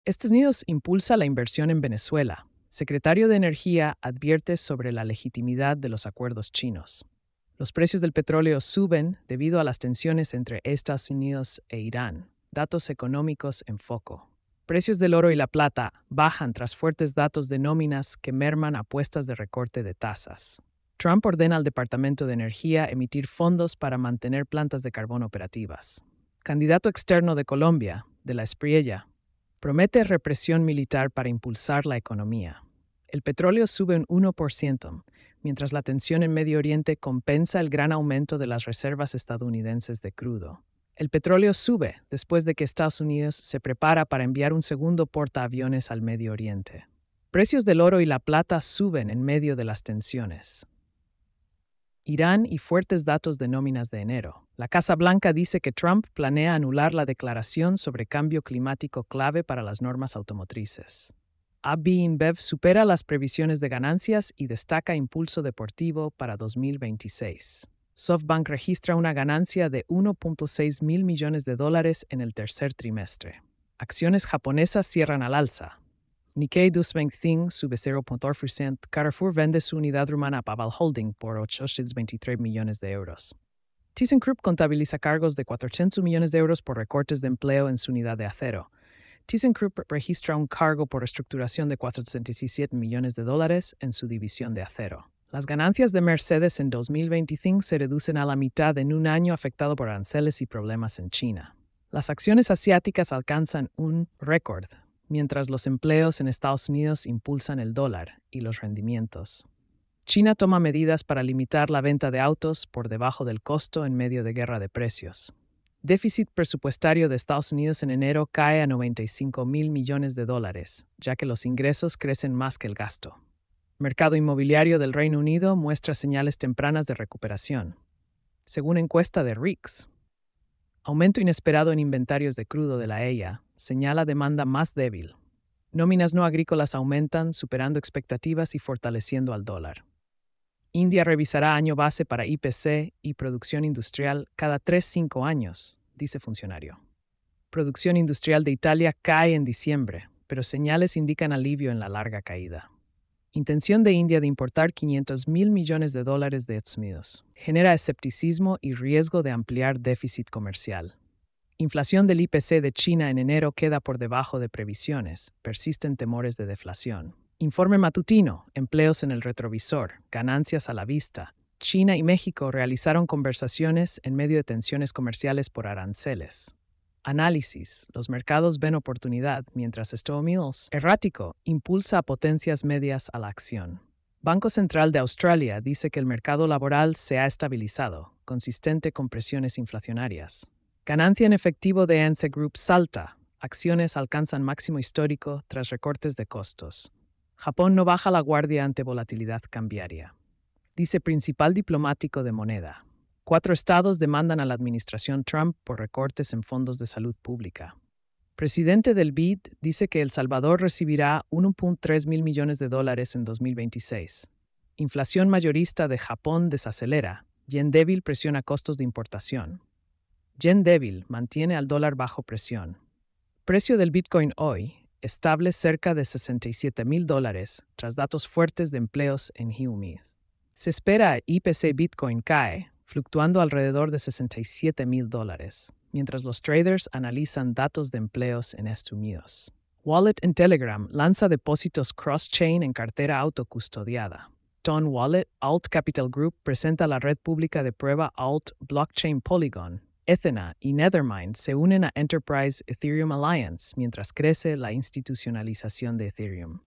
Estados Unidos impulsa la inversión en Venezuela. Secretario de Energía advierte sobre la legitimidad de los acuerdos chinos. Los precios del petróleo suben debido a las tensiones entre Estados Unidos e Irán. Datos económicos en foco. Precios del oro y la plata bajan tras fuertes datos de nóminas que merman apuestas de recorte de tasas. Trump ordena al Departamento de Energía emitir fondos para mantener plantas de carbón operativas. Candidato externo de Colombia, de la Espriella, promete represión militar para impulsar la economía. El petróleo sube un 1%, mientras la tensión en Medio Oriente compensa el gran aumento de las reservas estadounidenses de crudo. El petróleo sube después de que Estados Unidos se prepara para enviar un segundo portaaviones al Medio Oriente. Precios del oro y la plata suben en medio de las tensiones. Irán y fuertes datos de nóminas de enero. La Casa Blanca dice que Trump planea anular la declaración sobre cambio climático clave para las normas automotrices. AB InBev supera las previsiones de ganancias y destaca impulso deportivo para 2026. SoftBank registra una ganancia de 1.6 mil millones de dólares en el tercer trimestre. Acciones japonesas cierran al alza. Nikkei 225 sube 0.2%. Carrefour vende su unidad rumana a Paval Holding por 823 millones de euros. ThyssenKrupp contabiliza cargos de 400 millones de euros por recortes de empleo en su unidad de acero. ThyssenKrupp registra un cargo por reestructuración de 467 millones de dólares en su división de acero. Las ganancias de Mercedes en 2025 se reducen a la mitad en un año afectado por aranceles y problemas en China. Las acciones asiáticas alcanzan un récord, mientras los empleos en Estados Unidos impulsan el dólar y los rendimientos. China toma medidas para limitar la venta de autos por debajo del costo en medio de guerra de precios. Déficit presupuestario de Estados Unidos en enero cae a 95 mil millones de dólares, ya que los ingresos crecen más que el gasto. Mercado inmobiliario del Reino Unido muestra señales tempranas de recuperación. Según encuesta de RICS, aumento inesperado en inventarios de crudo de la EIA señala demanda más débil. Nóminas no agrícolas aumentan, superando expectativas y fortaleciendo al dólar. India revisará año base para IPC y producción industrial cada 3-5 años, dice funcionario. Producción industrial de Italia cae en diciembre, pero señales indican alivio en la larga caída. Intención de India de importar 500 mil millones de dólares de Estados Unidos. Genera escepticismo y riesgo de ampliar déficit comercial. Inflación del IPC de China en enero queda por debajo de previsiones. Persisten temores de deflación. Informe matutino. Empleos en el retrovisor. Ganancias a la vista. China y México realizaron conversaciones en medio de tensiones comerciales por aranceles. Análisis. Los mercados ven oportunidad, mientras Estados Unidos, errático, impulsa a potencias medias a la acción. Banco Central de Australia dice que el mercado laboral se ha estabilizado, consistente con presiones inflacionarias. Ganancia en efectivo de Ence Group salta. Acciones alcanzan máximo histórico tras recortes de costos. Japón no baja la guardia ante volatilidad cambiaria. Dice principal diplomático de moneda. 4 estados demandan a la administración Trump por recortes en fondos de salud pública. Presidente del BID dice que El Salvador recibirá 1.3 mil millones de dólares en 2026. Inflación mayorista de Japón desacelera. Yen débil presiona costos de importación. Yen débil mantiene al dólar bajo presión. Precio del Bitcoin hoy, estable cerca de 67 mil dólares, tras datos fuertes de empleos en Hyundai. Se espera IPC Bitcoin cae, fluctuando alrededor de 67 mil dólares, mientras los traders analizan datos de empleos en Estados Unidos. Wallet en Telegram lanza depósitos cross-chain en cartera autocustodiada. Ton Wallet, Alt Capital Group presenta la red pública de prueba Alt Blockchain Polygon. Ethena y Nethermind se unen a Enterprise Ethereum Alliance mientras crece la institucionalización de Ethereum.